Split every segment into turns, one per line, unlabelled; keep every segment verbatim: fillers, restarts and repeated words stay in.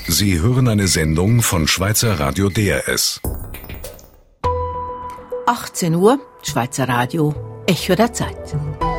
Sie hören eine Sendung von Schweizer Radio D R S.
achtzehn Uhr, Schweizer Radio, Echo der Zeit.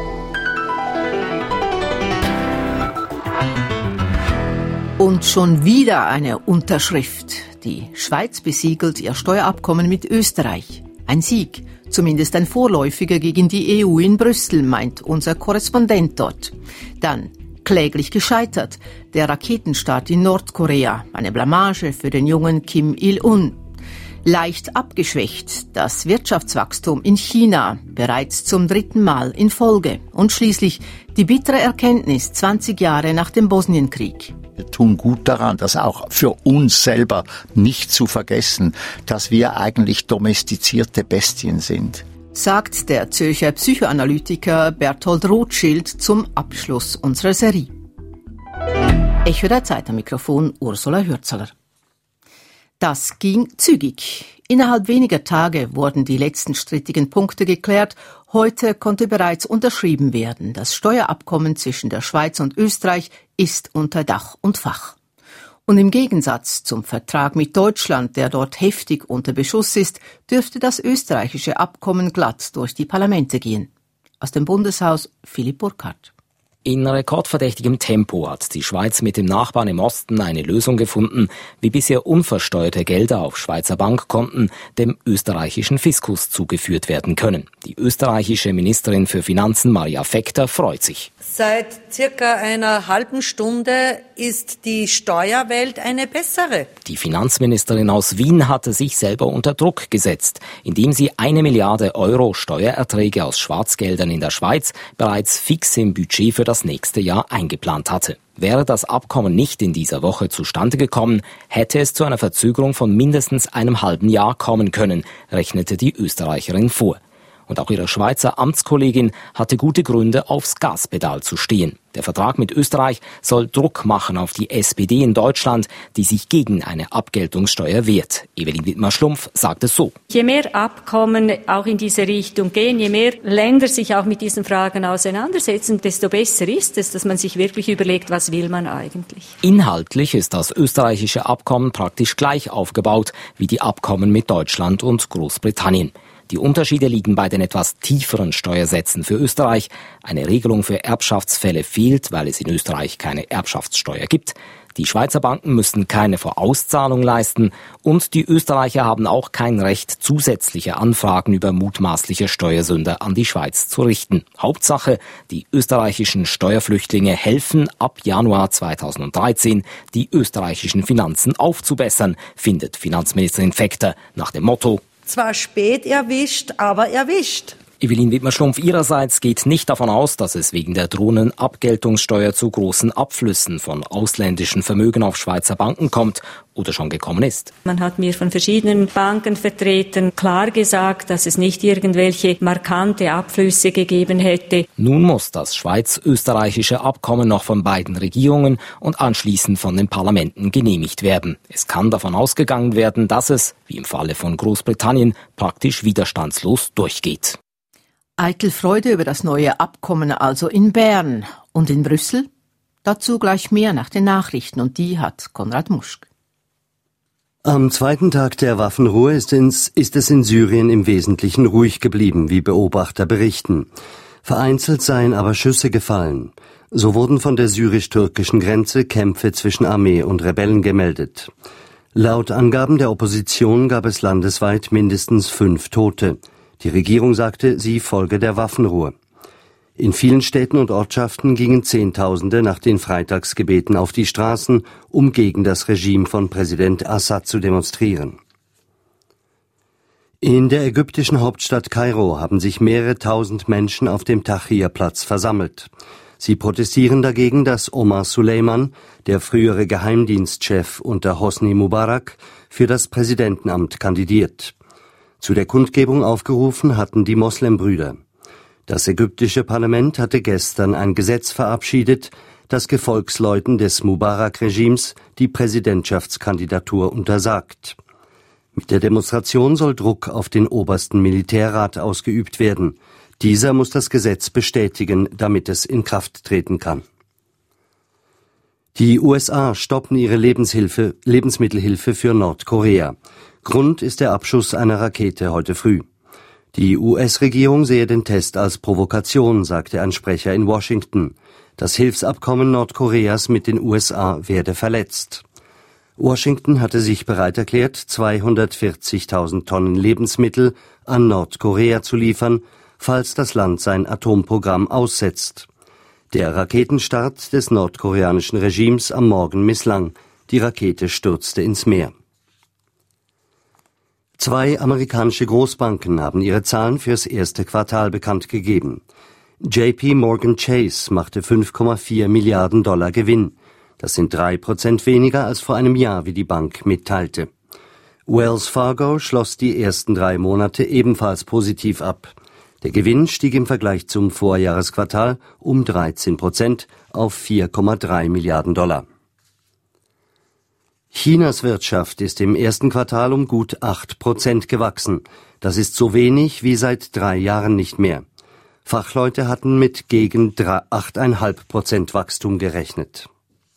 Und schon wieder eine Unterschrift. Die Schweiz besiegelt ihr Steuerabkommen mit Österreich. Ein Sieg, zumindest ein vorläufiger gegen die E U in Brüssel, meint unser Korrespondent dort. Dann kläglich gescheitert, der Raketenstart in Nordkorea, eine Blamage für den jungen Kim Il-un. Leicht abgeschwächt, das Wirtschaftswachstum in China, bereits zum dritten Mal in Folge. Und schließlich die bittere Erkenntnis zwanzig Jahre nach dem Bosnienkrieg.
Wir tun gut daran, das auch für uns selber nicht zu vergessen, dass wir eigentlich domestizierte Bestien sind.
Sagt der Zürcher Psychoanalytiker Berthold Rothschild zum Abschluss unserer Serie. Echo der Zeit am Mikrofon Ursula Hürzeler. Das ging zügig. Innerhalb weniger Tage wurden die letzten strittigen Punkte geklärt. Heute konnte bereits unterschrieben werden. Das Steuerabkommen zwischen der Schweiz und Österreich ist unter Dach und Fach. Und im Gegensatz zum Vertrag mit Deutschland, der dort heftig unter Beschuss ist, dürfte das österreichische Abkommen glatt durch die Parlamente gehen. Aus dem Bundeshaus Philipp Burkhardt.
In rekordverdächtigem Tempo hat die Schweiz mit dem Nachbarn im Osten eine Lösung gefunden, wie bisher unversteuerte Gelder auf Schweizer Bankkonten dem österreichischen Fiskus zugeführt werden können. Die österreichische Ministerin für Finanzen Maria Fechter freut sich.
Seit circa einer halben Stunde ist die Steuerwelt eine bessere.
Die Finanzministerin aus Wien hatte sich selber unter Druck gesetzt, indem sie eine Milliarde Euro Steuererträge aus Schwarzgeldern in der Schweiz bereits fix im Budget für das nächste Jahr eingeplant hatte. Wäre das Abkommen nicht in dieser Woche zustande gekommen, hätte es zu einer Verzögerung von mindestens einem halben Jahr kommen können, rechnete die Österreicherin vor. Und auch ihre Schweizer Amtskollegin hatte gute Gründe, aufs Gaspedal zu stehen. Der Vertrag mit Österreich soll Druck machen auf die S P D in Deutschland, die sich gegen eine Abgeltungssteuer wehrt. Evelyn Wittmer-Schlumpf sagt es so.
Je mehr Abkommen auch in diese Richtung gehen, je mehr Länder sich auch mit diesen Fragen auseinandersetzen, desto besser ist es, dass man sich wirklich überlegt, was will man eigentlich.
Inhaltlich ist das österreichische Abkommen praktisch gleich aufgebaut wie die Abkommen mit Deutschland und Großbritannien. Die Unterschiede liegen bei den etwas tieferen Steuersätzen für Österreich. Eine Regelung für Erbschaftsfälle fehlt, weil es in Österreich keine Erbschaftssteuer gibt. Die Schweizer Banken müssten keine Vorauszahlung leisten und die Österreicher haben auch kein Recht, zusätzliche Anfragen über mutmaßliche Steuersünder an die Schweiz zu richten. Hauptsache, die österreichischen Steuerflüchtlinge helfen ab Januar zweitausenddreizehn, die österreichischen Finanzen aufzubessern, findet Finanzministerin Fechter nach dem Motto:
Zwar spät erwischt, aber erwischt.
Evelyn Wittmer-Schlumpf ihrerseits geht nicht davon aus, dass es wegen der drohenden Abgeltungssteuer zu großen Abflüssen von ausländischen Vermögen auf Schweizer Banken kommt oder schon gekommen ist.
Man hat mir von verschiedenen Bankenvertretern klar gesagt, dass es nicht irgendwelche markante Abflüsse gegeben hätte.
Nun muss das schweiz-österreichische Abkommen noch von beiden Regierungen und anschließend von den Parlamenten genehmigt werden. Es kann davon ausgegangen werden, dass es, wie im Falle von Großbritannien, praktisch widerstandslos durchgeht.
Eitel Freude über das neue Abkommen also in Bern und in Brüssel? Dazu gleich mehr nach den Nachrichten, und die hat Konrad Muschk.
Am zweiten Tag der Waffenruhe ist, ins, ist es in Syrien im Wesentlichen ruhig geblieben, wie Beobachter berichten. Vereinzelt seien aber Schüsse gefallen. So wurden von der syrisch-türkischen Grenze Kämpfe zwischen Armee und Rebellen gemeldet. Laut Angaben der Opposition gab es landesweit mindestens fünf Tote. Die Regierung sagte, sie folge der Waffenruhe. In vielen Städten und Ortschaften gingen Zehntausende nach den Freitagsgebeten auf die Straßen, um gegen das Regime von Präsident Assad zu demonstrieren. In der ägyptischen Hauptstadt Kairo haben sich mehrere tausend Menschen auf dem Tahrir-Platz versammelt. Sie protestieren dagegen, dass Omar Suleiman, der frühere Geheimdienstchef unter Hosni Mubarak, für das Präsidentenamt kandidiert. Zu der Kundgebung aufgerufen hatten die Moslembrüder. Das ägyptische Parlament hatte gestern ein Gesetz verabschiedet, das Gefolgsleuten des Mubarak-Regimes die Präsidentschaftskandidatur untersagt. Mit der Demonstration soll Druck auf den obersten Militärrat ausgeübt werden. Dieser muss das Gesetz bestätigen, damit es in Kraft treten kann. Die U S A stoppen ihre Lebenshilfe, Lebensmittelhilfe für Nordkorea. Grund ist der Abschuss einer Rakete heute früh. Die U S-Regierung sehe den Test als Provokation, sagte ein Sprecher in Washington. Das Hilfsabkommen Nordkoreas mit den U S A werde verletzt. Washington hatte sich bereit erklärt, zweihundertvierzigtausend Tonnen Lebensmittel an Nordkorea zu liefern, falls das Land sein Atomprogramm aussetzt. Der Raketenstart des nordkoreanischen Regimes am Morgen misslang. Die Rakete stürzte ins Meer. Zwei amerikanische Großbanken haben ihre Zahlen fürs erste Quartal bekannt gegeben. J P Morgan Chase machte fünf Komma vier Milliarden Dollar Gewinn. Das sind drei Prozent weniger als vor einem Jahr, wie die Bank mitteilte. Wells Fargo schloss die ersten drei Monate ebenfalls positiv ab. Der Gewinn stieg im Vergleich zum Vorjahresquartal um dreizehn Prozent auf vier Komma drei Milliarden Dollar. Chinas Wirtschaft ist im ersten Quartal um gut acht Prozent gewachsen. Das ist so wenig wie seit drei Jahren nicht mehr. Fachleute hatten mit gegen acht Komma fünf Prozent Wachstum gerechnet.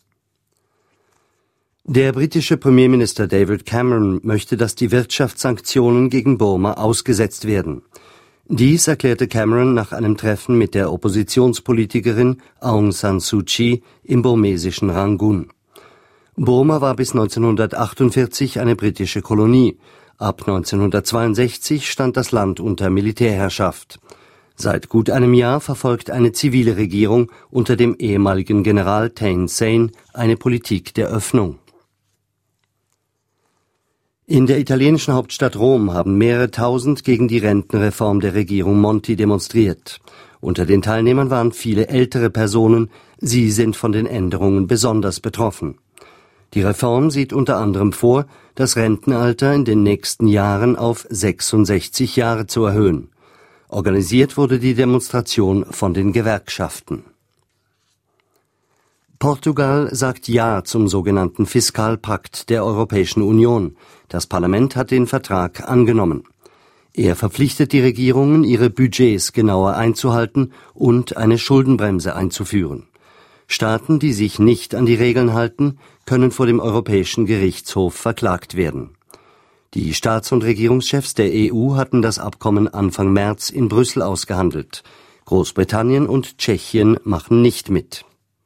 Der britische Premierminister David Cameron möchte, dass die Wirtschaftssanktionen gegen Burma ausgesetzt werden. Dies erklärte Cameron nach einem Treffen mit der Oppositionspolitikerin Aung San Suu Kyi im burmesischen Rangoon. Burma war bis neunzehnhundertachtundvierzig eine britische Kolonie. Ab neunzehnhundertzweiundsechzig stand das Land unter Militärherrschaft. Seit gut einem Jahr verfolgt eine zivile Regierung unter dem ehemaligen General Thein Sein eine Politik der Öffnung. In der italienischen Hauptstadt Rom haben mehrere Tausend gegen die Rentenreform der Regierung Monti demonstriert. Unter den Teilnehmern waren viele ältere Personen. Sie sind von den Änderungen besonders betroffen. Die Reform sieht unter anderem vor, das Rentenalter in den nächsten Jahren auf sechsundsechzig Jahre zu erhöhen. Organisiert wurde die Demonstration von den Gewerkschaften. Portugal sagt Ja zum sogenannten Fiskalpakt der Europäischen Union. Das Parlament hat den Vertrag angenommen. Er verpflichtet die Regierungen, ihre Budgets genauer einzuhalten und eine Schuldenbremse einzuführen. Staaten, die sich nicht an die Regeln halten, können vor dem Europäischen Gerichtshof verklagt werden. Die Staats- und Regierungschefs der E U hatten das Abkommen Anfang März in Brüssel ausgehandelt. Großbritannien und Tschechien machen nicht mit.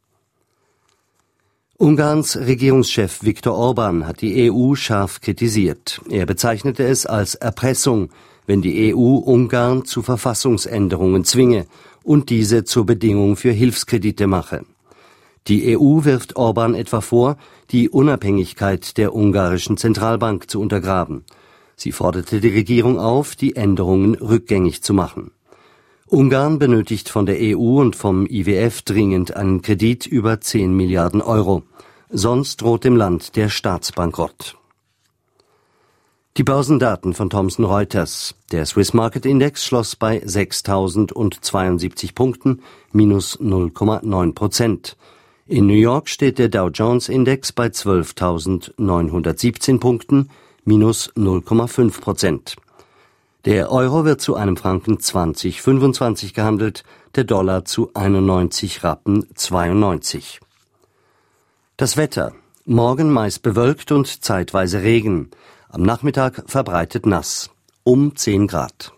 Ungarns Regierungschef Viktor Orban hat die E U scharf kritisiert. Er bezeichnete es als Erpressung, wenn die E U Ungarn zu Verfassungsänderungen zwinge und diese zur Bedingung für Hilfskredite mache. Die E U wirft Orban etwa vor, die Unabhängigkeit der ungarischen Zentralbank zu untergraben. Sie forderte die Regierung auf, die Änderungen rückgängig zu machen. Ungarn benötigt von der E U und vom I W F dringend einen Kredit über zehn Milliarden Euro. Sonst droht dem Land der Staatsbankrott. Die Börsendaten von Thomson Reuters. Der Swiss Market Index schloss bei sechstausendzweiundsiebzig Punkten, minus null Komma neun Prozent. In New York steht der Dow Jones Index bei zwölftausendneunhundertsiebzehn Punkten, minus null Komma fünf Prozent. Der Euro wird zu einem Franken zwanzig Komma fünfundzwanzig gehandelt, der Dollar zu einundneunzig Rappen zweiundneunzig. Das Wetter. Morgen meist bewölkt und zeitweise Regen. Am Nachmittag verbreitet nass. Um zehn Grad.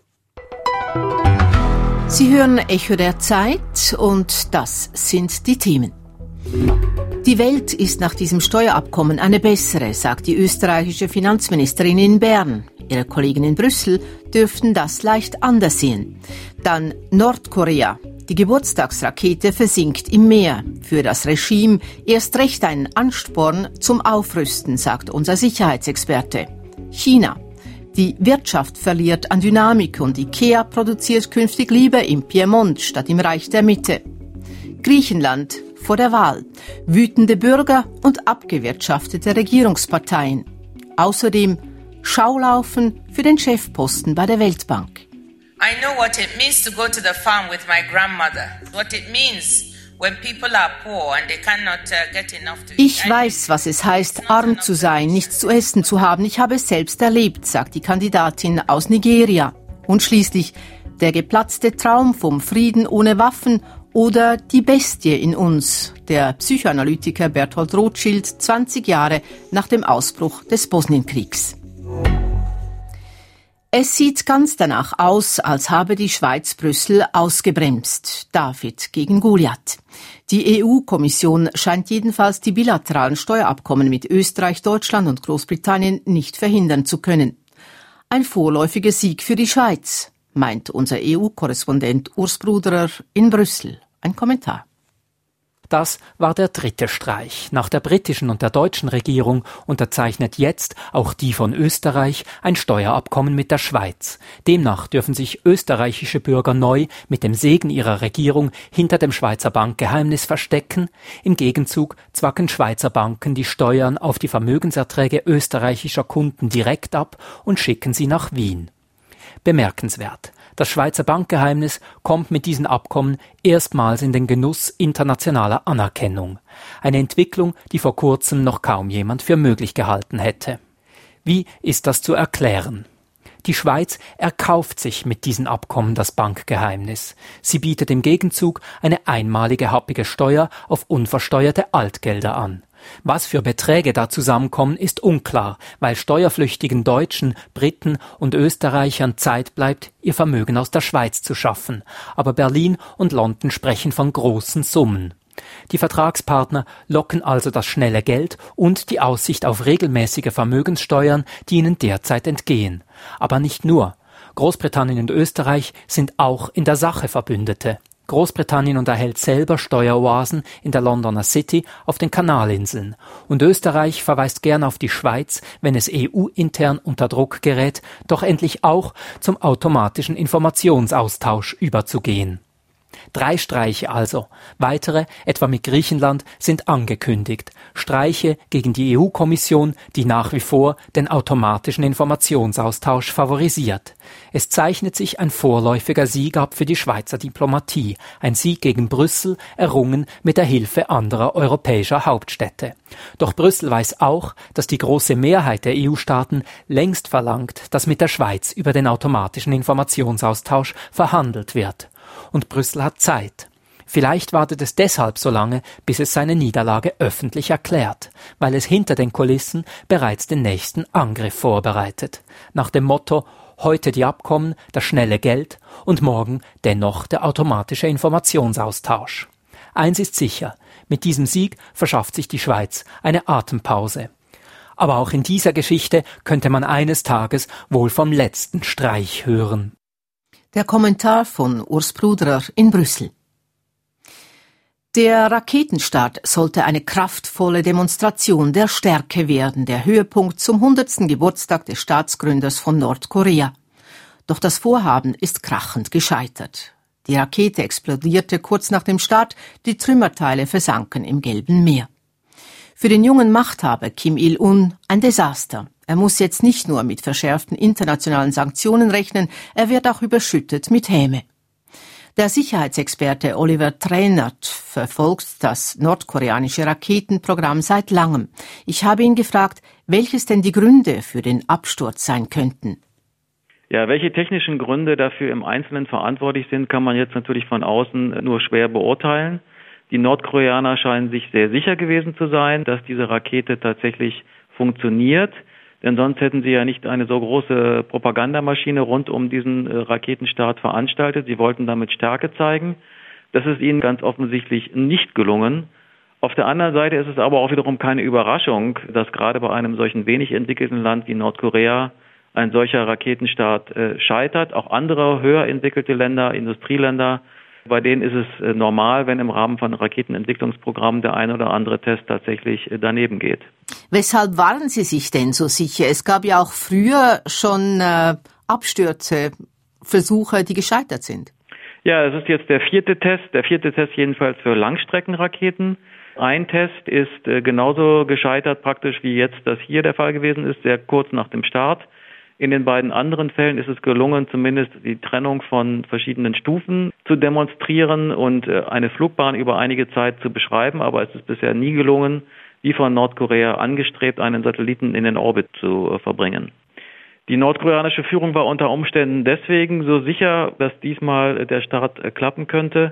Sie hören Echo der Zeit und das sind die Themen. Die Welt ist nach diesem Steuerabkommen eine bessere, sagt die österreichische Finanzministerin in Bern. Ihre Kollegen in Brüssel dürften das leicht anders sehen. Dann Nordkorea. Die Geburtstagsrakete versinkt im Meer. Für das Regime erst recht ein Ansporn zum Aufrüsten, sagt unser Sicherheitsexperte. China. Die Wirtschaft verliert an Dynamik und IKEA produziert künftig lieber im Piemont statt im Reich der Mitte. Griechenland vor der Wahl. Wütende Bürger und abgewirtschaftete Regierungsparteien. Außerdem Schaulaufen für den Chefposten bei der Weltbank.
I know what it means to go to the farm with my grandmother. What it means when people are poor and they cannot uh, get enough to eat.
Ich weiß, was es heißt, arm zu sein, nichts zu essen zu haben. Ich habe es selbst erlebt, sagt die Kandidatin aus Nigeria. Und schließlich der geplatzte Traum vom Frieden ohne Waffen Oder die Bestie in uns, der Psychoanalytiker Bertolt Rothschild, zwanzig Jahre nach dem Ausbruch des Bosnienkriegs. Es sieht ganz danach aus, als habe die Schweiz Brüssel ausgebremst. David gegen Goliath. Die E U-Kommission scheint jedenfalls die bilateralen Steuerabkommen mit Österreich, Deutschland und Großbritannien nicht verhindern zu können. Ein vorläufiger Sieg für die Schweiz, meint unser E U-Korrespondent Urs Bruderer in Brüssel. Ein Kommentar.
Das war der dritte Streich. Nach der britischen und der deutschen Regierung unterzeichnet jetzt auch die von Österreich ein Steuerabkommen mit der Schweiz. Demnach dürfen sich österreichische Bürger neu mit dem Segen ihrer Regierung hinter dem Schweizer Bankgeheimnis verstecken. Im Gegenzug zwacken Schweizer Banken die Steuern auf die Vermögenserträge österreichischer Kunden direkt ab und schicken sie nach Wien. Bemerkenswert. Das Schweizer Bankgeheimnis kommt mit diesen Abkommen erstmals in den Genuss internationaler Anerkennung. Eine Entwicklung, die vor kurzem noch kaum jemand für möglich gehalten hätte. Wie ist das zu erklären? Die Schweiz erkauft sich mit diesen Abkommen das Bankgeheimnis. Sie bietet im Gegenzug eine einmalige happige Steuer auf unversteuerte Altgelder an. Was für Beträge da zusammenkommen, ist unklar, weil steuerflüchtigen Deutschen, Briten und Österreichern Zeit bleibt, ihr Vermögen aus der Schweiz zu schaffen. Aber Berlin und London sprechen von großen Summen. Die Vertragspartner locken also das schnelle Geld und die Aussicht auf regelmäßige Vermögenssteuern, die ihnen derzeit entgehen. Aber nicht nur. Großbritannien und Österreich sind auch in der Sache Verbündete. Großbritannien unterhält selber Steueroasen in der Londoner City auf den Kanalinseln. Und Österreich verweist gern auf die Schweiz, wenn es E U-intern unter Druck gerät, doch endlich auch zum automatischen Informationsaustausch überzugehen. Drei Streiche also. Weitere, etwa mit Griechenland, sind angekündigt. Streiche gegen die E U-Kommission, die nach wie vor den automatischen Informationsaustausch favorisiert. Es zeichnet sich ein vorläufiger Sieg ab für die Schweizer Diplomatie. Ein Sieg gegen Brüssel, errungen mit der Hilfe anderer europäischer Hauptstädte. Doch Brüssel weiß auch, dass die große Mehrheit der E U-Staaten längst verlangt, dass mit der Schweiz über den automatischen Informationsaustausch verhandelt wird. Und Brüssel hat Zeit. Vielleicht wartet es deshalb so lange, bis es seine Niederlage öffentlich erklärt, weil es hinter den Kulissen bereits den nächsten Angriff vorbereitet. Nach dem Motto, heute die Abkommen, das schnelle Geld und morgen dennoch der automatische Informationsaustausch. Eins ist sicher, mit diesem Sieg verschafft sich die Schweiz eine Atempause. Aber auch in dieser Geschichte könnte man eines Tages wohl vom letzten Streich hören.
Der Kommentar von Urs Bruderer in Brüssel. Der Raketenstart sollte eine kraftvolle Demonstration der Stärke werden, der Höhepunkt zum hundertsten Geburtstag des Staatsgründers von Nordkorea. Doch das Vorhaben ist krachend gescheitert. Die Rakete explodierte kurz nach dem Start, die Trümmerteile versanken im Gelben Meer. Für den jungen Machthaber Kim Il-un ein Desaster. Er muss jetzt nicht nur mit verschärften internationalen Sanktionen rechnen, er wird auch überschüttet mit Häme. Der Sicherheitsexperte Oliver Traynert verfolgt das nordkoreanische Raketenprogramm seit langem. Ich habe ihn gefragt, welches denn die Gründe für den Absturz sein könnten.
Ja, welche technischen Gründe dafür im Einzelnen verantwortlich sind, kann man jetzt natürlich von außen nur schwer beurteilen. Die Nordkoreaner scheinen sich sehr sicher gewesen zu sein, dass diese Rakete tatsächlich funktioniert. Denn sonst hätten sie ja nicht eine so große Propagandamaschine rund um diesen Raketenstart veranstaltet. Sie wollten damit Stärke zeigen. Das ist ihnen ganz offensichtlich nicht gelungen. Auf der anderen Seite ist es aber auch wiederum keine Überraschung, dass gerade bei einem solchen wenig entwickelten Land wie Nordkorea ein solcher Raketenstart äh, scheitert. Auch andere höher entwickelte Länder, Industrieländer, bei denen ist es normal, wenn im Rahmen von Raketenentwicklungsprogrammen der ein oder andere Test tatsächlich daneben geht.
Weshalb waren Sie sich denn so sicher? Es gab ja auch früher schon äh, Abstürze, Versuche, die gescheitert sind.
Ja, es ist jetzt der vierte Test, der vierte Test jedenfalls für Langstreckenraketen. Ein Test ist äh, genauso gescheitert praktisch wie jetzt das hier der Fall gewesen ist, sehr kurz nach dem Start. In den beiden anderen Fällen ist es gelungen, zumindest die Trennung von verschiedenen Stufen zu demonstrieren und eine Flugbahn über einige Zeit zu beschreiben. Aber es ist bisher nie gelungen, wie von Nordkorea angestrebt, einen Satelliten in den Orbit zu verbringen. Die nordkoreanische Führung war unter Umständen deswegen so sicher, dass diesmal der Start klappen könnte,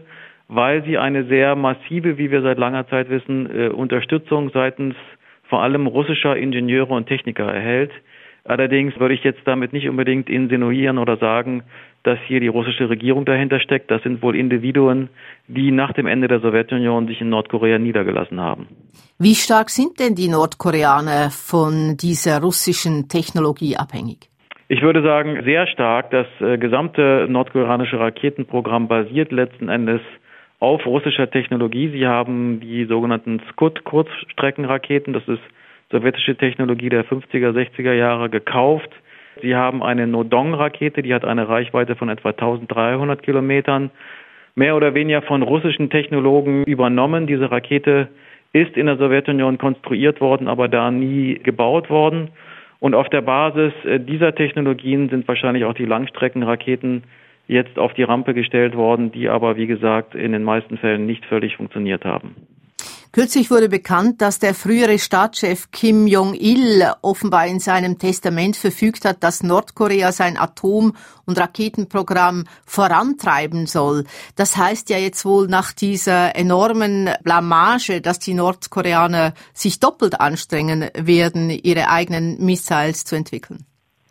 weil sie eine sehr massive, wie wir seit langer Zeit wissen, äh, Unterstützung seitens vor allem russischer Ingenieure und Techniker erhält. Allerdings würde ich jetzt damit nicht unbedingt insinuieren oder sagen, dass hier die russische Regierung dahinter steckt. Das sind wohl Individuen, die nach dem Ende der Sowjetunion sich in Nordkorea niedergelassen haben.
Wie stark sind denn die Nordkoreaner von dieser russischen Technologie abhängig?
Ich würde sagen, sehr stark. Das äh, gesamte nordkoreanische Raketenprogramm basiert letzten Endes auf russischer Technologie. Sie haben die sogenannten Scud-Kurzstreckenraketen, das ist sowjetische Technologie der fünfziger, sechziger Jahre, gekauft. Sie haben eine Nodong-Rakete, die hat eine Reichweite von etwa eintausenddreihundert Kilometern, mehr oder weniger von russischen Technologen übernommen. Diese Rakete ist in der Sowjetunion konstruiert worden, aber da nie gebaut worden. Und auf der Basis dieser Technologien sind wahrscheinlich auch die Langstreckenraketen jetzt auf die Rampe gestellt worden, die aber, wie gesagt, in den meisten Fällen nicht völlig funktioniert haben.
Kürzlich wurde bekannt, dass der frühere Staatschef Kim Jong-il offenbar in seinem Testament verfügt hat, dass Nordkorea sein Atom- und Raketenprogramm vorantreiben soll. Das heißt ja jetzt wohl nach dieser enormen Blamage, dass die Nordkoreaner sich doppelt anstrengen werden, ihre eigenen Missiles zu entwickeln.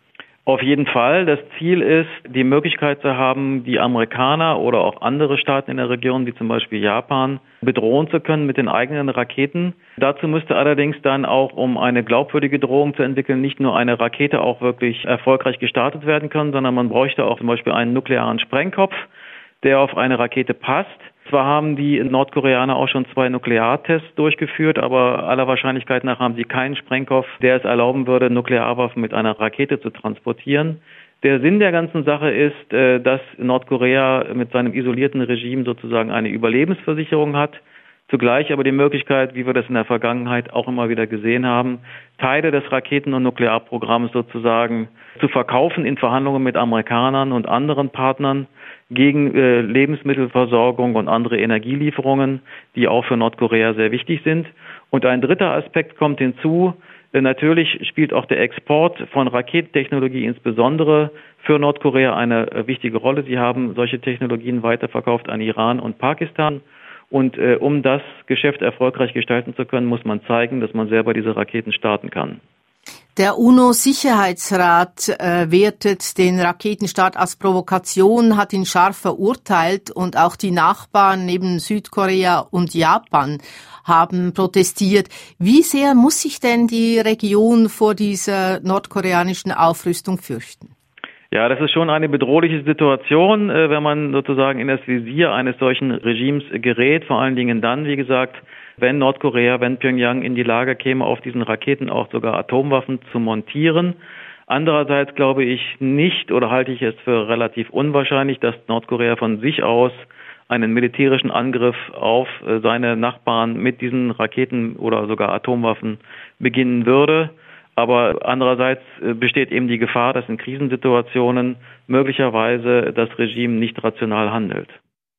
Auf jeden Fall. Das Ziel ist, die Möglichkeit zu haben, die Amerikaner oder auch andere Staaten in der Region, wie zum Beispiel Japan, bedrohen zu können mit den eigenen Raketen. Dazu müsste allerdings dann auch, um eine glaubwürdige Drohung zu entwickeln, nicht nur eine Rakete auch wirklich erfolgreich gestartet werden können, sondern man bräuchte auch zum Beispiel einen nuklearen Sprengkopf, der auf eine Rakete passt. Zwar haben die Nordkoreaner auch schon zwei Nukleartests durchgeführt, aber aller Wahrscheinlichkeit nach haben sie keinen Sprengkopf, der es erlauben würde, Nuklearwaffen mit einer Rakete zu transportieren. Der Sinn der ganzen Sache ist, dass Nordkorea mit seinem isolierten Regime sozusagen eine Überlebensversicherung hat, zugleich aber die Möglichkeit, wie wir das in der Vergangenheit auch immer wieder gesehen haben, Teile des Raketen- und Nuklearprogramms sozusagen zu verkaufen in Verhandlungen mit Amerikanern und anderen Partnern gegen äh, Lebensmittelversorgung und andere Energielieferungen, die auch für Nordkorea sehr wichtig sind. Und ein dritter Aspekt kommt hinzu. Äh, natürlich spielt auch der Export von Raketentechnologie insbesondere für Nordkorea eine äh, wichtige Rolle. Sie haben solche Technologien weiterverkauft an Iran und Pakistan. Und äh, um das Geschäft erfolgreich gestalten zu können, muss man zeigen, dass man selber diese Raketen starten kann.
Der UNO-Sicherheitsrat äh, wertet den Raketenstart als Provokation, hat ihn scharf verurteilt und auch die Nachbarn neben Südkorea und Japan haben protestiert. Wie sehr muss sich denn die Region vor dieser nordkoreanischen Aufrüstung fürchten?
Ja, das ist schon eine bedrohliche Situation, wenn man sozusagen in das Visier eines solchen Regimes gerät, vor allen Dingen dann, wie gesagt, wenn Nordkorea, wenn Pyongyang in die Lage käme, auf diesen Raketen auch sogar Atomwaffen zu montieren. Andererseits glaube ich nicht oder halte ich es für relativ unwahrscheinlich, dass Nordkorea von sich aus einen militärischen Angriff auf seine Nachbarn mit diesen Raketen oder sogar Atomwaffen beginnen würde. Aber andererseits besteht eben die Gefahr, dass in Krisensituationen möglicherweise das Regime nicht rational handelt.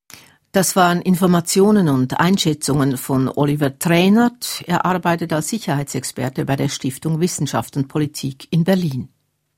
Das waren Informationen und Einschätzungen von Oliver Trainert. Er arbeitet als Sicherheitsexperte bei der Stiftung Wissenschaft und Politik in Berlin.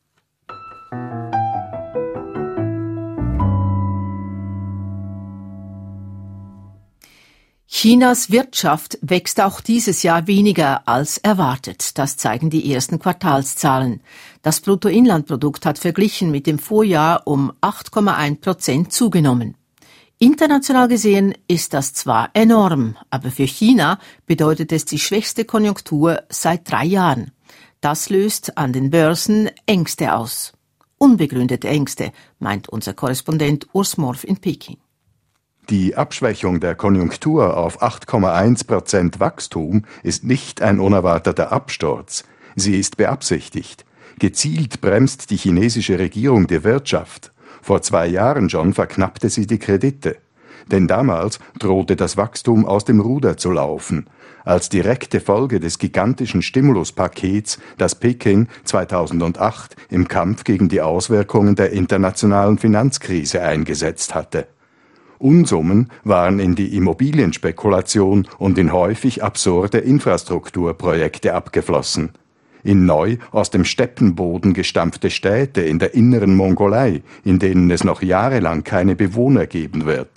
Chinas Wirtschaft wächst auch dieses Jahr weniger als erwartet. Das zeigen die ersten Quartalszahlen. Das Bruttoinlandprodukt hat verglichen mit dem Vorjahr um acht Komma eins Prozent zugenommen. International gesehen ist das zwar enorm, aber für China bedeutet es die schwächste Konjunktur seit drei Jahren. Das löst an den Börsen Ängste aus. Unbegründete Ängste, meint unser Korrespondent Urs Morf in Peking.
Die Abschwächung der Konjunktur auf acht Komma eins Prozent Wachstum ist nicht ein unerwarteter Absturz. Sie ist beabsichtigt. Gezielt bremst die chinesische Regierung die Wirtschaft. Vor zwei Jahren schon verknappte sie die Kredite. Denn damals drohte das Wachstum aus dem Ruder zu laufen, als direkte Folge des gigantischen Stimuluspakets, das Peking zweitausendacht im Kampf gegen die Auswirkungen der internationalen Finanzkrise eingesetzt hatte. Unsummen waren in die Immobilienspekulation und in häufig absurde Infrastrukturprojekte abgeflossen. In neu aus dem Steppenboden gestampfte Städte in der inneren Mongolei, in denen es noch jahrelang keine Bewohner geben wird.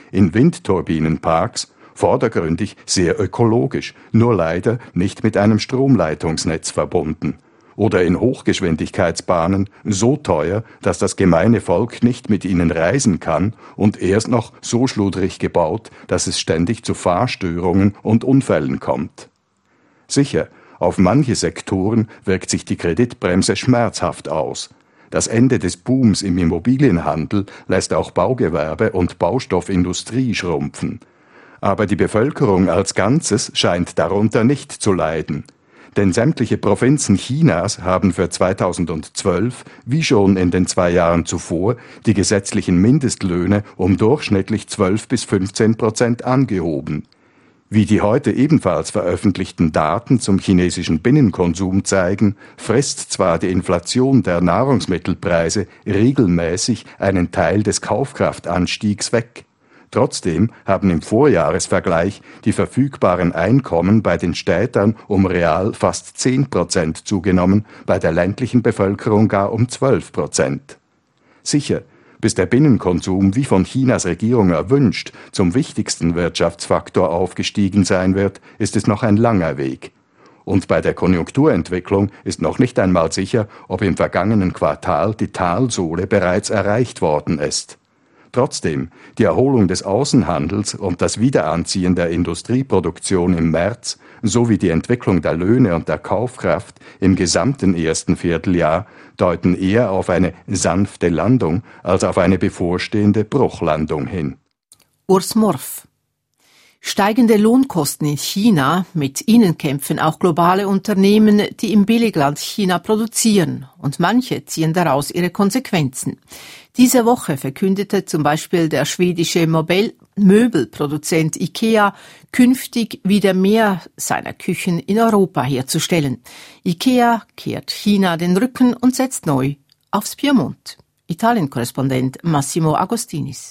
in Windturbinenparks, vordergründig sehr ökologisch, nur leider nicht mit einem Stromleitungsnetz verbunden. Oder in Hochgeschwindigkeitsbahnen, so teuer, dass das gemeine Volk nicht mit ihnen reisen kann und erst noch so schludrig gebaut, dass es ständig zu Fahrstörungen und Unfällen kommt. Sicher, auf manche Sektoren wirkt sich die Kreditbremse schmerzhaft aus. Das Ende des Booms im Immobilienhandel lässt auch Baugewerbe und Baustoffindustrie schrumpfen. Aber die Bevölkerung als Ganzes scheint darunter nicht zu leiden. Denn sämtliche Provinzen Chinas haben für zweitausendzwölf, wie schon in den zwei Jahren zuvor, die gesetzlichen Mindestlöhne um durchschnittlich zwölf bis fünfzehn Prozent angehoben. Wie die heute ebenfalls veröffentlichten Daten zum chinesischen Binnenkonsum zeigen, frisst zwar die Inflation der Nahrungsmittelpreise regelmäßig einen Teil des Kaufkraftanstiegs weg. Trotzdem haben im Vorjahresvergleich die verfügbaren Einkommen bei den Städtern um real fast zehn Prozent zugenommen, bei der ländlichen Bevölkerung gar um zwölf Prozent. Sicher, bis der Binnenkonsum, wie von Chinas Regierung erwünscht, zum wichtigsten Wirtschaftsfaktor aufgestiegen sein wird, ist es noch ein langer Weg. Und bei der Konjunkturentwicklung ist noch nicht einmal sicher, ob im vergangenen Quartal die Talsohle bereits erreicht worden ist. Trotzdem, die Erholung des Außenhandels und das Wiederanziehen der Industrieproduktion im März sowie die Entwicklung der Löhne und der Kaufkraft im gesamten ersten Vierteljahr deuten eher auf eine sanfte Landung als auf eine bevorstehende Bruchlandung hin.
Urs Morf. Steigende Lohnkosten in China, mit ihnen kämpfen auch globale Unternehmen, die im Billigland China produzieren, und manche ziehen daraus ihre Konsequenzen. Diese Woche verkündete zum Beispiel der schwedische Möbel- Möbelproduzent IKEA, künftig wieder mehr seiner Küchen in Europa herzustellen. IKEA kehrt China den Rücken und setzt neu aufs Piemont. Italien-Korrespondent Massimo Agostinis.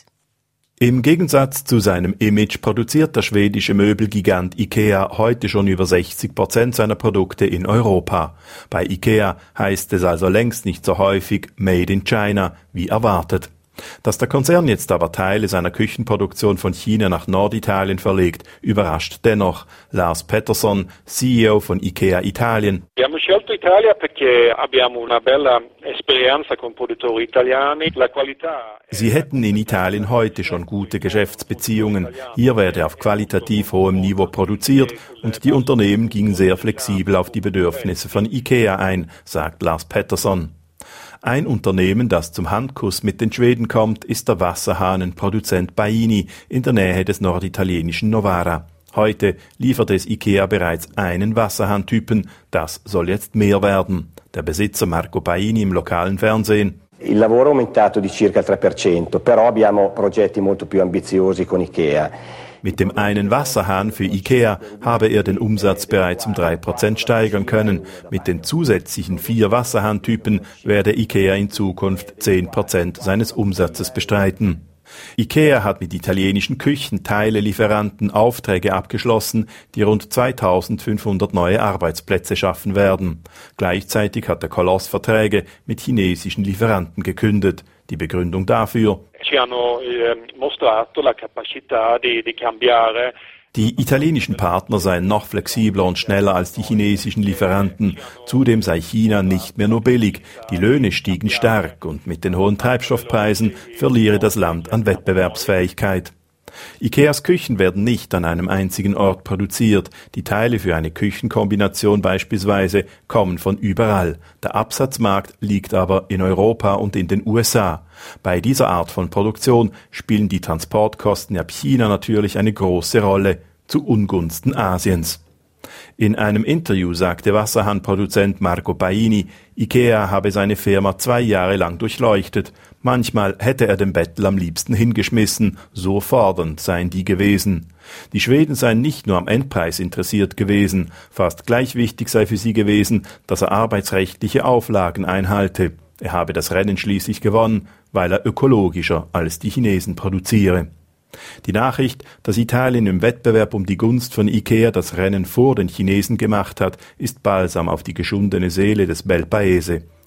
Im Gegensatz zu seinem Image produziert der schwedische Möbelgigant IKEA heute schon über sechzig Prozent seiner Produkte in Europa. Bei IKEA heißt es also längst nicht so häufig Made in China wie erwartet. Dass der Konzern jetzt aber Teile seiner Küchenproduktion von China nach Norditalien verlegt, überrascht dennoch. Lars Pettersson, C E O von IKEA Italien.
Abbiamo scelto Italia perché abbiamo una bella esperienza con produttori italiani. La qualità.
Sie hätten in Italien heute schon gute Geschäftsbeziehungen. Hier werde auf qualitativ hohem Niveau produziert und die Unternehmen gingen sehr flexibel auf die Bedürfnisse von IKEA ein, sagt Lars Pettersson. Ein Unternehmen, das zum Handkuss mit den Schweden kommt, ist der Wasserhahnenproduzent Baini in der Nähe des norditalienischen Novara. Heute liefert es IKEA bereits einen Wasserhahntypen, das soll jetzt mehr werden. Der Besitzer Marco Baini im lokalen Fernsehen.
Il lavoro è aumentato di circa il tre per cento, però abbiamo progetti molto più ambiziosi con IKEA.
Mit dem einen Wasserhahn für IKEA habe er den Umsatz bereits um drei Prozent steigern können. Mit den zusätzlichen vier Wasserhahntypen werde IKEA in Zukunft zehn Prozent seines Umsatzes bestreiten. IKEA hat mit italienischen Küchenteile-Lieferanten Aufträge abgeschlossen, die rund zweitausendfünfhundert neue Arbeitsplätze schaffen werden. Gleichzeitig hat der Koloss Verträge mit chinesischen Lieferanten gekündigt. Die Begründung dafür:
Ci hanno mostrato la capacità di, di cambiare.
Die italienischen Partner seien noch flexibler und schneller als die chinesischen Lieferanten. Zudem sei China nicht mehr nur billig. Die Löhne stiegen stark und mit den hohen Treibstoffpreisen verliere das Land an Wettbewerbsfähigkeit. IKEAs Küchen werden nicht an einem einzigen Ort produziert. Die Teile für eine Küchenkombination beispielsweise kommen von überall. Der Absatzmarkt liegt aber in Europa und in den U S A. Bei dieser Art von Produktion spielen die Transportkosten ab China natürlich eine große Rolle, zu Ungunsten Asiens. In einem Interview sagte Wasserhahnproduzent Marco Baini, IKEA habe seine Firma zwei Jahre lang durchleuchtet. Manchmal hätte er den Bettel am liebsten hingeschmissen, so fordernd seien die gewesen. Die Schweden seien nicht nur am Endpreis interessiert gewesen, fast gleich wichtig sei für sie gewesen, dass er arbeitsrechtliche Auflagen einhalte. Er habe das Rennen schließlich gewonnen, weil er ökologischer als die Chinesen produziere. Die Nachricht, dass Italien im Wettbewerb um die Gunst von IKEA das Rennen vor den Chinesen gemacht hat, ist Balsam auf die geschundene Seele des Bel Paese.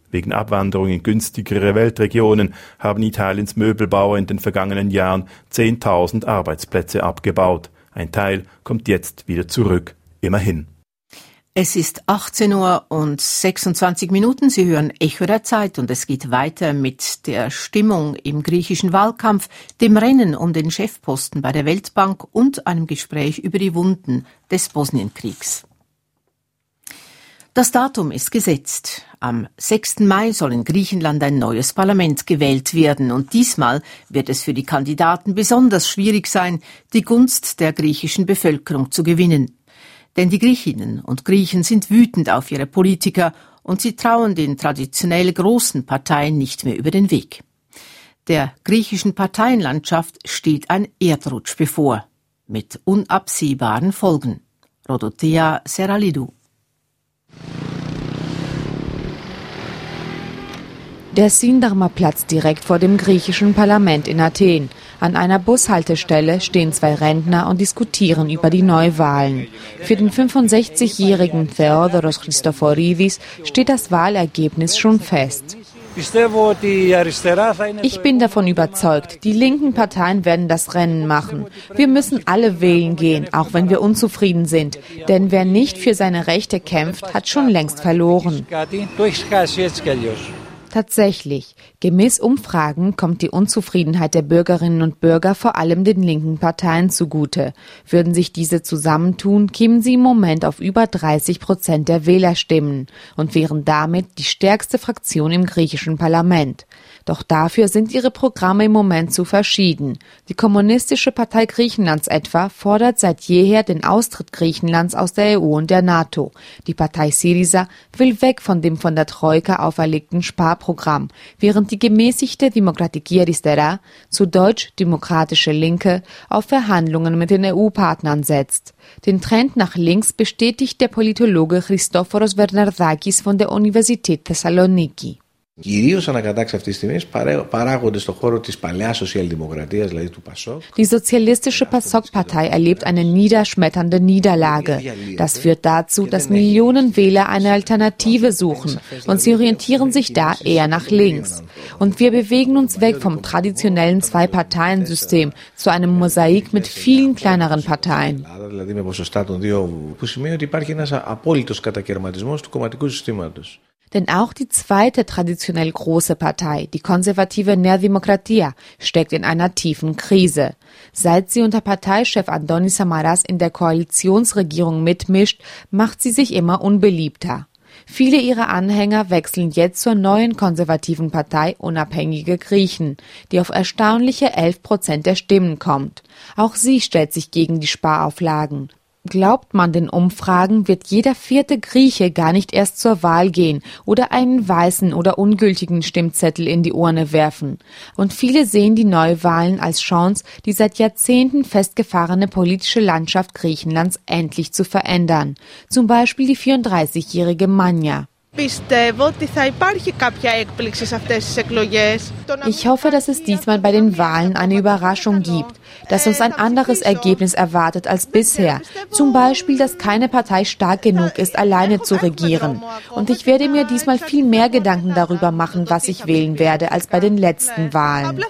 Wegen Abwanderung in günstigere Weltregionen haben Italiens Möbelbauer in den vergangenen Jahren zehntausend Arbeitsplätze abgebaut. Ein Teil kommt jetzt wieder zurück. Immerhin.
Es ist achtzehn Uhr und sechsundzwanzig Minuten. Sie hören Echo der Zeit und es geht weiter mit der Stimmung im griechischen Wahlkampf, dem Rennen um den Chefposten bei der Weltbank und einem Gespräch über die Wunden des Bosnienkriegs. Das Datum ist gesetzt. Am sechsten Mai soll in Griechenland ein neues Parlament gewählt werden und diesmal wird es für die Kandidaten besonders schwierig sein, die Gunst der griechischen Bevölkerung zu gewinnen. Denn die Griechinnen und Griechen sind wütend auf ihre Politiker und sie trauen den traditionell großen Parteien nicht mehr über den Weg. Der griechischen Parteienlandschaft steht ein Erdrutsch bevor, mit unabsehbaren Folgen. Rodotea Seralidou.
Der Sindarma-Platz direkt vor dem griechischen Parlament in Athen. An einer Bushaltestelle stehen zwei Rentner und diskutieren über die Neuwahlen. Für den fünfundsechzigjährigen Theodoros Christoforidis steht das Wahlergebnis schon fest. Ich bin davon überzeugt, die linken Parteien werden das Rennen machen. Wir müssen alle wählen gehen, auch wenn wir unzufrieden sind. Denn wer nicht für seine Rechte kämpft, hat schon längst verloren. Tatsächlich, gemäß Umfragen kommt die Unzufriedenheit der Bürgerinnen und Bürger vor allem den linken Parteien zugute. Würden sich diese zusammentun, kämen sie im Moment auf über dreißig Prozent der Wählerstimmen und wären damit die stärkste Fraktion im griechischen Parlament. Doch dafür sind ihre Programme im Moment zu verschieden. Die Kommunistische Partei Griechenlands etwa fordert seit jeher den Austritt Griechenlands aus der E U und der NATO. Die Partei Syriza will weg von dem von der Troika auferlegten Sparprogramm, während die gemäßigte Demokratiki Arisτερά, zu Deutsch Demokratische Linke, auf Verhandlungen mit den E U-Partnern setzt. Den Trend nach links bestätigt der Politologe Christoforos Vernardakis von der Universität Thessaloniki.
Κυρίως ανακατάξει αυτή τη στιγμή παράγονται στον χώρο της παλαιάς σοσιαλδημοκρατίας, δηλαδή του Πασόκ.
Die sozialistische PASOK-Partei erlebt eine niederschmetternde Niederlage. Das führt dazu, dass Millionen Wähler eine Alternative suchen und sie orientieren sich da eher nach links. Und wir bewegen uns weg vom traditionellen Zwei-Parteien-System zu einem Mosaik mit vielen kleineren Parteien.
Δηλαδή με ποσοστά των δύο, που σημαίνει ότι υπάρχει ένας απόλυτος κατακαιρματισμός του κομματικού συστήματος.
Denn auch die zweite traditionell große Partei, die konservative Nea Demokratia, steckt in einer tiefen Krise. Seit sie unter Parteichef Antonis Samaras in der Koalitionsregierung mitmischt, macht sie sich immer unbeliebter. Viele ihrer Anhänger wechseln jetzt zur neuen konservativen Partei Unabhängige Griechen, die auf erstaunliche elf Prozent der Stimmen kommt. Auch sie stellt sich gegen die Sparauflagen. Glaubt man den Umfragen, wird jeder vierte Grieche gar nicht erst zur Wahl gehen oder einen weißen oder ungültigen Stimmzettel in die Urne werfen. Und viele sehen die Neuwahlen als Chance, die seit Jahrzehnten festgefahrene politische Landschaft Griechenlands endlich zu verändern. Zum Beispiel die vierunddreißigjährige Manja. Ich hoffe, dass es diesmal bei den Wahlen eine Überraschung gibt, dass uns ein anderes Ergebnis erwartet als bisher. Zum Beispiel, dass keine Partei stark genug ist, alleine zu regieren. Und ich werde mir diesmal viel mehr Gedanken darüber machen, was ich wählen werde, als bei den letzten Wahlen.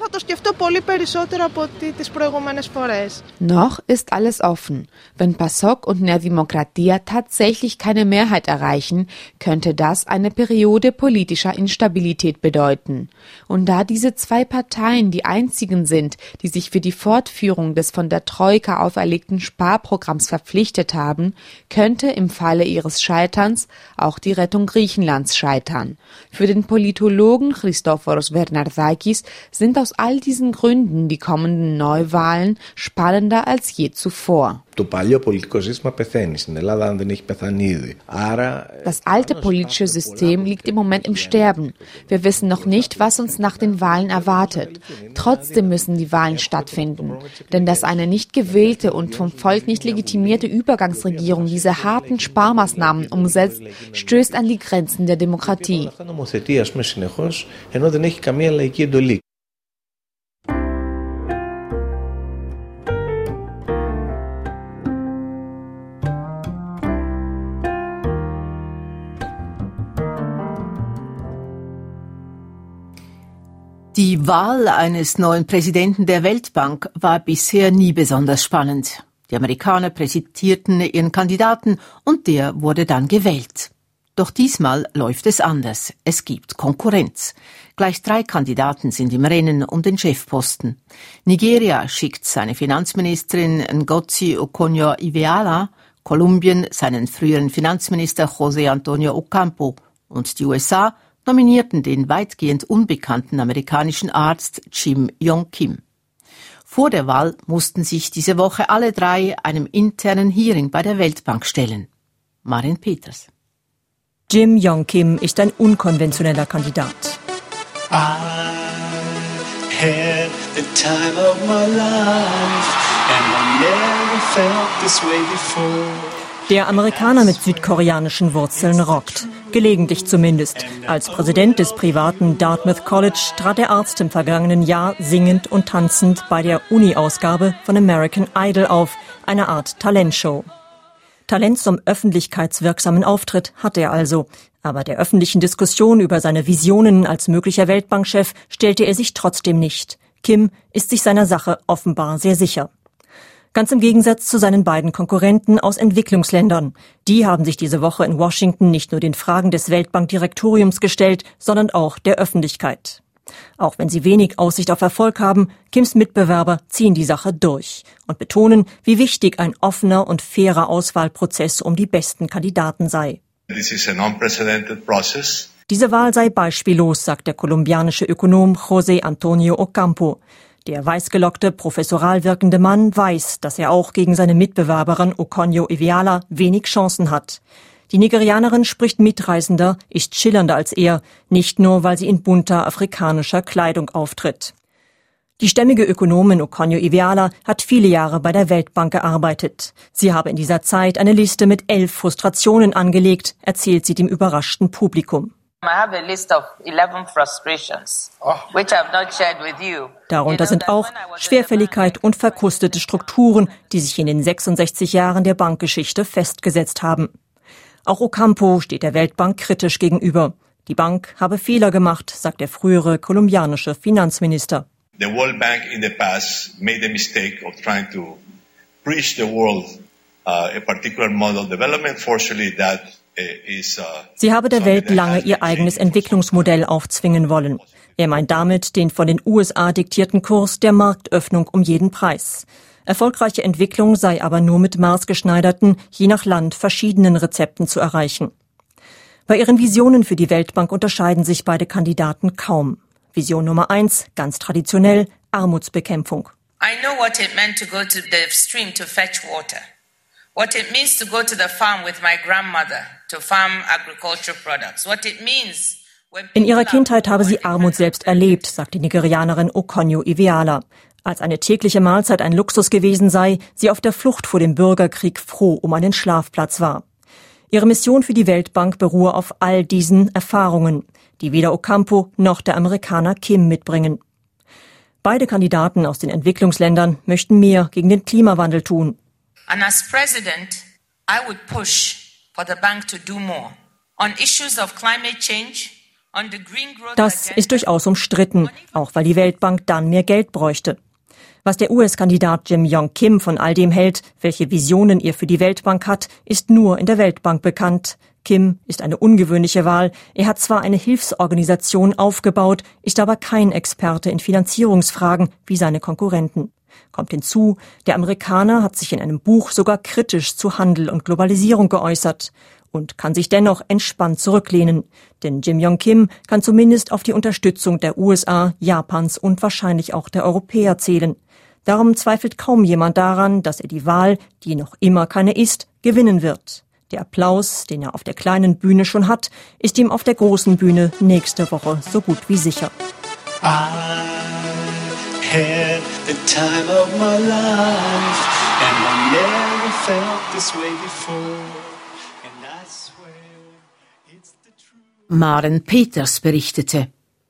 Noch ist alles offen. Wenn PASOK und Nea Demokratia tatsächlich keine Mehrheit erreichen, könnte das eine Periode politischer Instabilität bedeuten. Und da diese zwei Parteien die einzigen sind, die sich für die Fortführung des von der Troika auferlegten Sparprogramms verpflichtet haben, könnte im Falle ihres Scheiterns auch die Rettung Griechenlands scheitern. Für den Politologen Christoforos Vernardakis sind aus all diesen Gründen die kommenden Neuwahlen spannender als je zuvor. Das alte politische System liegt im Moment im Sterben. Wir wissen noch nicht, was uns nach den Wahlen erwartet. Trotzdem müssen die Wahlen stattfinden. Denn dass eine nicht gewählte und vom Volk nicht legitimierte Übergangsregierung diese harten Sparmaßnahmen umsetzt, stößt an die Grenzen der Demokratie.
Die Wahl eines neuen Präsidenten der Weltbank war bisher nie besonders spannend. Die Amerikaner präsentierten ihren Kandidaten und der wurde dann gewählt. Doch diesmal läuft es anders. Es gibt Konkurrenz. Gleich drei Kandidaten sind im Rennen um den Chefposten. Nigeria schickt seine Finanzministerin Ngozi Okonjo-Iweala, Kolumbien seinen früheren Finanzminister José Antonio Ocampo und die U S A nominierten den weitgehend unbekannten amerikanischen Arzt Jim Yong Kim. Vor der Wahl mussten sich diese Woche alle drei einem internen Hearing bei der Weltbank stellen. Marin Peters.
Jim Yong Kim ist ein unkonventioneller Kandidat.
I had the time of my life and I never felt this way before.
Der Amerikaner mit südkoreanischen Wurzeln rockt. Gelegentlich zumindest. Als Präsident des privaten Dartmouth College trat der Arzt im vergangenen Jahr singend und tanzend bei der Uni-Ausgabe von American Idol auf, einer Art Talentshow. Talent zum öffentlichkeitswirksamen Auftritt hat er also. Aber der öffentlichen Diskussion über seine Visionen als möglicher Weltbankchef stellte er sich trotzdem nicht. Kim ist sich seiner Sache offenbar sehr sicher. Ganz im Gegensatz zu seinen beiden Konkurrenten aus Entwicklungsländern. Die haben sich diese Woche in Washington nicht nur den Fragen des Weltbankdirektoriums gestellt, sondern auch der Öffentlichkeit. Auch wenn sie wenig Aussicht auf Erfolg haben, Kims Mitbewerber ziehen die Sache durch und betonen, wie wichtig ein offener und fairer Auswahlprozess um die besten Kandidaten sei.
This is an unprecedented process.
Diese Wahl sei beispiellos, sagt der kolumbianische Ökonom José Antonio Ocampo. Der weißgelockte, professoral wirkende Mann weiß, dass er auch gegen seine Mitbewerberin Okonjo-Iweala wenig Chancen hat. Die Nigerianerin spricht mitreißender, ist schillernder als er, nicht nur, weil sie in bunter afrikanischer Kleidung auftritt. Die stämmige Ökonomin Okonjo-Iweala hat viele Jahre bei der Weltbank gearbeitet. Sie habe in dieser Zeit eine Liste mit elf Frustrationen angelegt, erzählt sie dem überraschten Publikum.
I have a list of eleven frustrations, which I've not shared with you.
Darunter sind auch Schwerfälligkeit und verkrustete Strukturen, die sich in den sechsundsechzig Jahren der Bankgeschichte festgesetzt haben. Auch Ocampo steht der Weltbank kritisch gegenüber. Die Bank habe Fehler gemacht, sagt der frühere kolumbianische Finanzminister.
The World Bank in the past made the mistake of trying to preach the world uh, a particular model development. Fortunately, that is. Uh,
Sie habe der Welt lange ihr eigenes Entwicklungsmodell aufzwingen wollen. Er meint damit den von den U S A diktierten Kurs der Marktöffnung um jeden Preis. Erfolgreiche Entwicklung sei aber nur mit maßgeschneiderten, je nach Land verschiedenen Rezepten zu erreichen. Bei ihren Visionen für die Weltbank unterscheiden sich beide Kandidaten kaum. Vision Nummer eins, ganz traditionell, Armutsbekämpfung.
I know what it meant to go to the stream to fetch water. What it means to go to the farm with my grandmother to farm agricultural products. What it means
In ihrer Kindheit habe sie Armut selbst erlebt, sagt die Nigerianerin Okonjo-Iweala. Als eine tägliche Mahlzeit ein Luxus gewesen sei, sie auf der Flucht vor dem Bürgerkrieg froh um einen Schlafplatz war. Ihre Mission für die Weltbank beruhe auf all diesen Erfahrungen, die weder Ocampo noch der Amerikaner Kim mitbringen. Beide Kandidaten aus den Entwicklungsländern möchten mehr gegen den Klimawandel tun.
And as president, I would push for the bank to do more on issues of climate change, on the green growth.
Das ist durchaus umstritten, auch weil die Weltbank dann mehr Geld bräuchte. Was der U S-Kandidat Jim Yong Kim von all dem hält, welche Visionen er für die Weltbank hat, ist nur in der Weltbank bekannt. Kim ist eine ungewöhnliche Wahl. Er hat zwar eine Hilfsorganisation aufgebaut, ist aber kein Experte in Finanzierungsfragen wie seine Konkurrenten. Kommt hinzu, der Amerikaner hat sich in einem Buch sogar kritisch zu Handel und Globalisierung geäußert und kann sich dennoch entspannt zurücklehnen. Denn Jim Yong Kim kann zumindest auf die Unterstützung der U S A, Japans und wahrscheinlich auch der Europäer zählen. Darum zweifelt kaum jemand daran, dass er die Wahl, die noch immer keine ist, gewinnen wird. Der Applaus, den er auf der kleinen Bühne schon hat, ist ihm auf der großen Bühne nächste Woche so gut wie sicher.
I had the time of my life and I never felt this way before. And I swear it's the truth.
Maren Peters berichtete.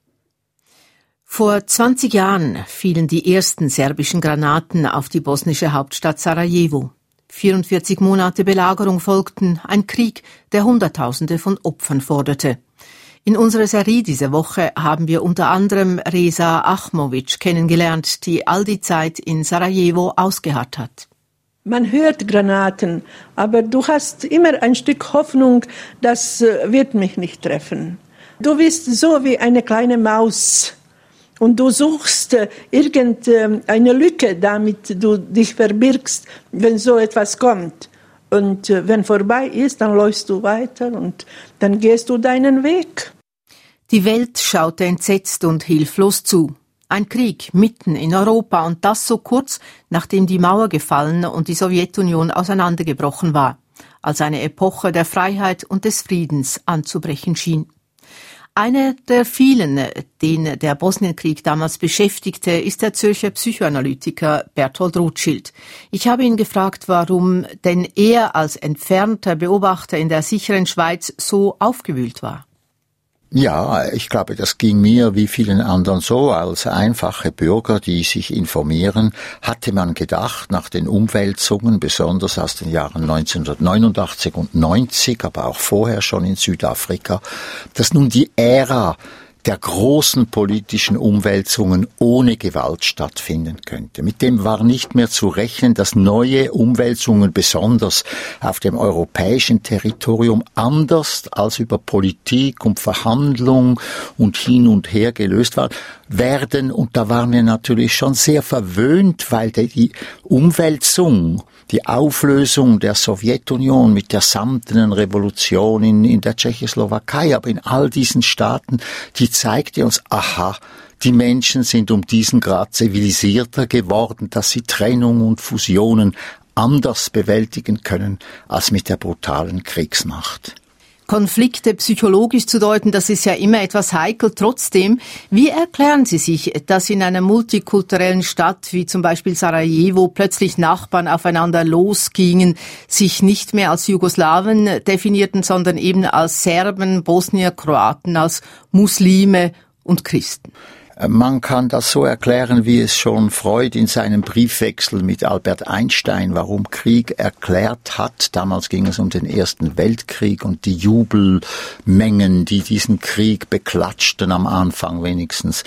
Vor zwanzig Jahren fielen die ersten serbischen Granaten auf die bosnische Hauptstadt Sarajevo. vierundvierzig Monate Belagerung folgten, ein Krieg, der Hunderttausende von Opfern forderte. In unserer Serie diese Woche haben wir unter anderem Reza Achmovic kennengelernt, die all die Zeit in Sarajevo ausgeharrt hat.
Man hört Granaten, aber du hast immer ein Stück Hoffnung, das wird mich nicht treffen. Du bist so wie eine kleine Maus und du suchst irgendeine Lücke, damit du dich verbirgst, wenn so etwas kommt. Und wenn vorbei ist, dann läufst du weiter und dann gehst du deinen Weg.
Die Welt schaute entsetzt und hilflos zu. Ein Krieg mitten in Europa und das so kurz, nachdem die Mauer gefallen und die Sowjetunion auseinandergebrochen war, als eine Epoche der Freiheit und des Friedens anzubrechen schien. Einer der vielen, den der Bosnienkrieg damals beschäftigte, ist der Zürcher Psychoanalytiker Berthold Rothschild. Ich habe ihn gefragt, warum denn er als entfernter Beobachter in der sicheren Schweiz so aufgewühlt war.
Ja, ich glaube, das ging mir wie vielen anderen so. Als einfache Bürger, die sich informieren, hatte man gedacht, nach den Umwälzungen, besonders aus den Jahren neunzehnhundertneunundachtzig und neunzig, aber auch vorher schon in Südafrika, dass nun die Ära der großen politischen Umwälzungen ohne Gewalt stattfinden könnte. Mit dem war nicht mehr zu rechnen, dass neue Umwälzungen besonders auf dem europäischen Territorium anders als über Politik und Verhandlung und hin und her gelöst waren, werden, und da waren wir natürlich schon sehr verwöhnt, weil die Umwälzung, die Auflösung der Sowjetunion mit der samtenen Revolution in, in der Tschechoslowakei, aber in all diesen Staaten, die zeigte uns, aha, die Menschen sind um diesen Grad zivilisierter geworden, dass sie Trennung und Fusionen anders bewältigen können als mit der brutalen Kriegsmacht.
Konflikte psychologisch zu deuten, das ist ja immer etwas heikel. Trotzdem, wie erklären Sie sich, dass in einer multikulturellen Stadt wie zum Beispiel Sarajevo plötzlich Nachbarn aufeinander losgingen, sich nicht mehr als Jugoslawen definierten, sondern eben als Serben, Bosnier, Kroaten, als Muslime und Christen?
Man kann das so erklären, wie es schon Freud in seinem Briefwechsel mit Albert Einstein, warum Krieg erklärt hat. Damals ging es um den Ersten Weltkrieg und die Jubelmengen, die diesen Krieg beklatschten, am Anfang wenigstens.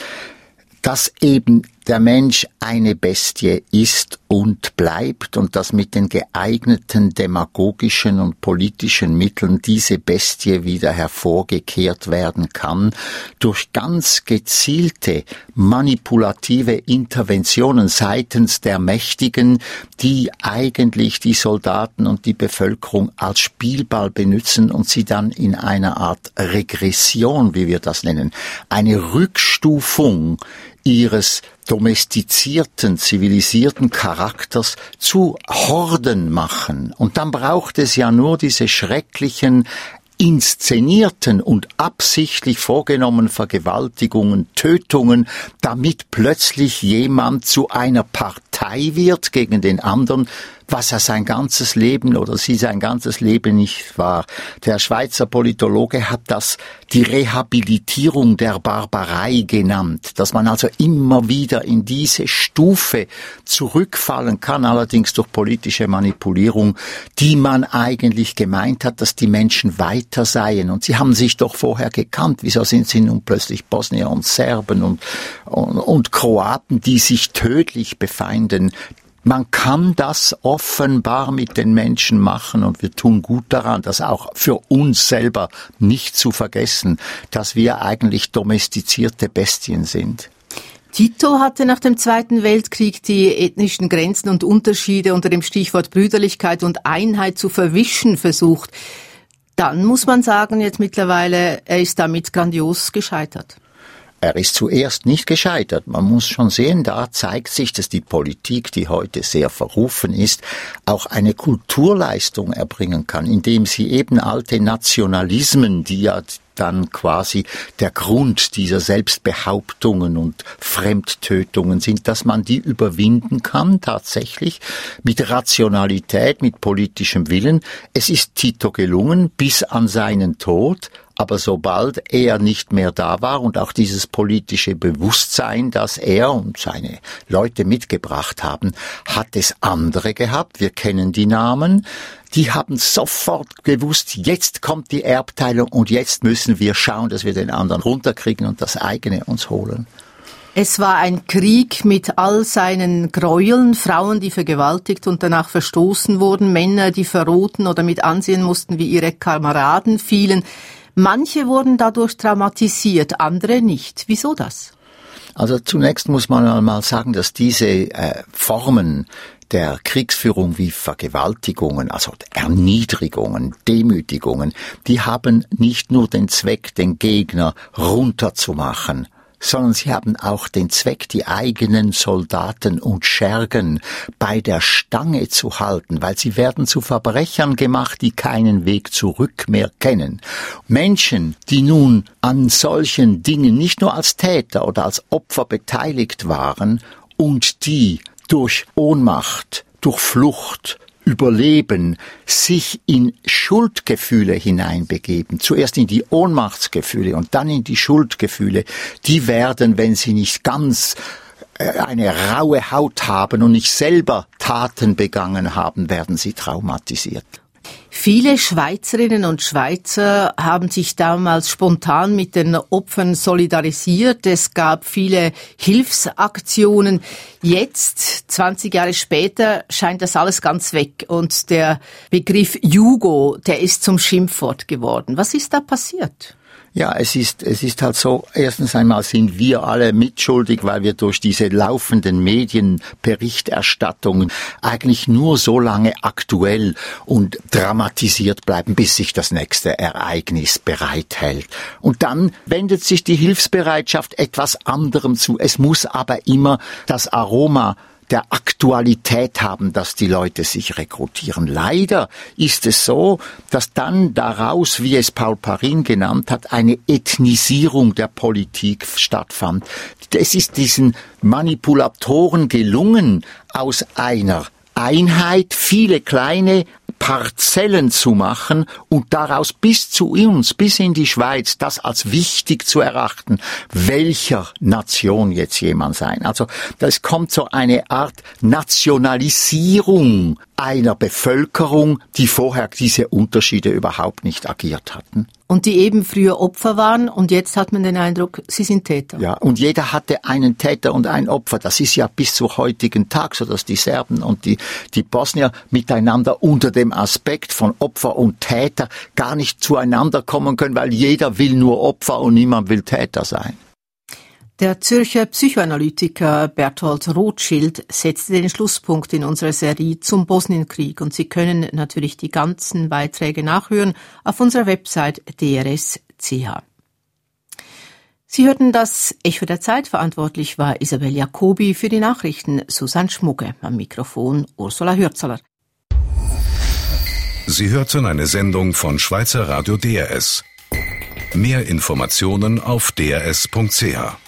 Dass eben der Mensch eine Bestie ist und bleibt und dass mit den geeigneten demagogischen und politischen Mitteln diese Bestie wieder hervorgekehrt werden kann, durch ganz gezielte manipulative Interventionen seitens der Mächtigen, die eigentlich die Soldaten und die Bevölkerung als Spielball benutzen und sie dann in einer Art Regression, wie wir das nennen, eine Rückstufung ihres domestizierten, zivilisierten Charakters zu Horden machen. Und dann braucht es ja nur diese schrecklichen, inszenierten und absichtlich vorgenommenen Vergewaltigungen, Tötungen, damit plötzlich jemand zu einer Partei wird gegen den anderen, was er sein ganzes Leben oder sie sein ganzes Leben nicht war. Der Schweizer Politologe hat das die Rehabilitierung der Barbarei genannt, dass man also immer wieder in diese Stufe zurückfallen kann, allerdings durch politische Manipulierung, die man eigentlich gemeint hat, dass die Menschen weiter seien. Und sie haben sich doch vorher gekannt. Wieso sind sie nun plötzlich Bosnier und Serben und, und, und Kroaten, die sich tödlich befeinden? Man kann das offenbar mit den Menschen machen und wir tun gut daran, das auch für uns selber nicht zu vergessen, dass wir eigentlich domestizierte Bestien sind.
Tito hatte nach dem Zweiten Weltkrieg die ethnischen Grenzen und Unterschiede unter dem Stichwort Brüderlichkeit und Einheit zu verwischen versucht. Dann muss man sagen, jetzt mittlerweile, er ist damit grandios gescheitert.
Er ist zuerst nicht gescheitert. Man muss schon sehen, da zeigt sich, dass die Politik, die heute sehr verrufen ist, auch eine Kulturleistung erbringen kann, indem sie eben alte Nationalismen, die ja dann quasi der Grund dieser Selbstbehauptungen und Fremdtötungen sind, dass man die überwinden kann, tatsächlich, mit Rationalität, mit politischem Willen. Es ist Tito gelungen, bis an seinen Tod. Aber sobald er nicht mehr da war und auch dieses politische Bewusstsein, das er und seine Leute mitgebracht haben, hat es andere gehabt. Wir kennen die Namen. Die haben sofort gewusst, jetzt kommt die Erbteilung und jetzt müssen wir schauen, dass wir den anderen runterkriegen und das eigene uns holen.
Es war ein Krieg mit all seinen Gräueln, Frauen, die vergewaltigt und danach verstoßen wurden, Männer, die verrohten oder mit ansehen mussten, wie ihre Kameraden fielen. Manche wurden dadurch traumatisiert, andere nicht. Wieso das?
Also zunächst muss man einmal sagen, dass diese äh, Formen der Kriegsführung wie Vergewaltigungen, also Erniedrigungen, Demütigungen, die haben nicht nur den Zweck, den Gegner runterzumachen, sondern sie haben auch den Zweck, die eigenen Soldaten und Schergen bei der Stange zu halten, weil sie werden zu Verbrechern gemacht, die keinen Weg zurück mehr kennen. Menschen, die nun an solchen Dingen nicht nur als Täter oder als Opfer beteiligt waren und die durch Ohnmacht, durch Flucht, Überleben, sich in Schuldgefühle hineinbegeben, zuerst in die Ohnmachtsgefühle und dann in die Schuldgefühle, die werden, wenn sie nicht ganz eine raue Haut haben und nicht selber Taten begangen haben, werden sie traumatisiert.
Viele Schweizerinnen und Schweizer haben sich damals spontan mit den Opfern solidarisiert. Es gab viele Hilfsaktionen. Jetzt, zwanzig Jahre später, scheint das alles ganz weg. Und der Begriff Jugo, der ist zum Schimpfwort geworden. Was ist da passiert?
Ja, es ist, es ist halt so, erstens einmal sind wir alle mitschuldig, weil wir durch diese laufenden Medienberichterstattungen eigentlich nur so lange aktuell und dramatisiert bleiben, bis sich das nächste Ereignis bereithält. Und dann wendet sich die Hilfsbereitschaft etwas anderem zu. Es muss aber immer das Aroma der Aktualität haben, dass die Leute sich rekrutieren. Leider ist es so, dass dann daraus, wie es Paul Parin genannt hat, eine Ethnisierung der Politik stattfand. Es ist diesen Manipulatoren gelungen, aus einer Einheit viele kleine Parzellen zu machen und daraus bis zu uns, bis in die Schweiz, das als wichtig zu erachten, welcher Nation jetzt jemand sein. Also das kommt so eine Art Nationalisierung einer Bevölkerung, die vorher diese Unterschiede überhaupt nicht agiert hatten.
Und die eben früher Opfer waren und jetzt hat man den Eindruck, sie sind Täter.
Ja, und jeder hatte einen Täter und ein Opfer. Das ist ja bis zum heutigen Tag so, dass die Serben und die, die Bosnier miteinander unter dem Aspekt von Opfer und Täter gar nicht zueinander kommen können, weil jeder will nur Opfer und niemand will Täter sein.
Der Zürcher Psychoanalytiker Berthold Rothschild setzte den Schlusspunkt in unserer Serie zum Bosnienkrieg und Sie können natürlich die ganzen Beiträge nachhören auf unserer Website d r s punkt c h. Sie hörten das Echo der Zeit, verantwortlich war Isabel Jacobi, für die Nachrichten Susanne Schmugge, am Mikrofon Ursula Hürzeler.
Sie hörten eine Sendung von Schweizer Radio D R S. Mehr Informationen auf d r s punkt c h.